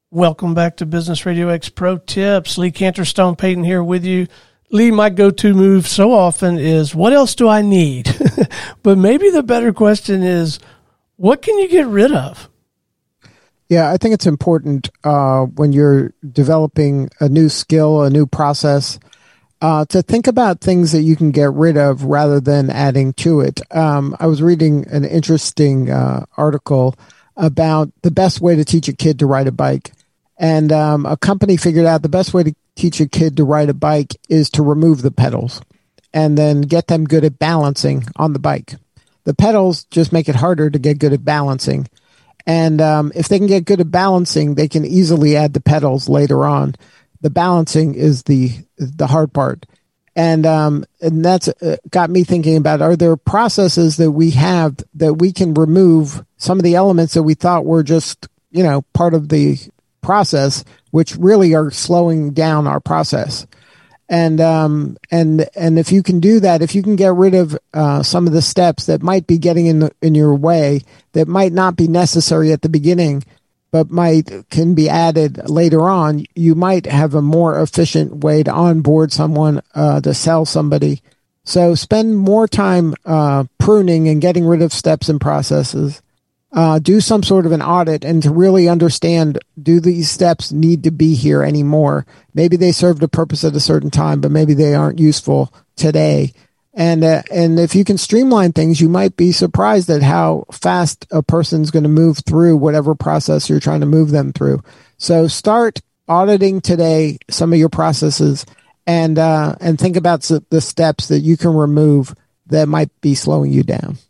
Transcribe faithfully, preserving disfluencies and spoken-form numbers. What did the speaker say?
Welcome back to Business Radio X Pro Tips. Lee Canterstone Payton here with you. Lee, my go-to move so often is, what else do I need? But maybe the better question is, what can you get rid of? Yeah, I think it's important uh, when you're developing a new skill, a new process, uh, to think about things that you can get rid of rather than adding to it. Um, I was reading an interesting uh, article about the best way to teach a kid to ride a bike. And um, a company figured out the best way to teach a kid to ride a bike is to remove the pedals and then get them good at balancing on the bike. The pedals just make it harder to get good at balancing. And um, if they can get good at balancing, they can easily add the pedals later on. The balancing is the the hard part. And um, and that's uh, got me thinking about, are there processes that we have that we can remove some of the elements that we thought were just, you know, part of the process, which really are slowing down our process. And um, and and if you can do that, if you can get rid of uh, some of the steps that might be getting in the, in your way, that might not be necessary at the beginning, but might can be added later on, you might have a more efficient way to onboard someone, uh, to sell somebody. So spend more time uh, pruning and getting rid of steps and processes. Uh, do some sort of an audit and to really understand, do these steps need to be here anymore? Maybe they served a purpose at a certain time, but maybe they aren't useful today. And uh, and if you can streamline things, you might be surprised at how fast a person's going to move through whatever process you're trying to move them through. So start auditing today some of your processes and uh, and think about the steps that you can remove that might be slowing you down.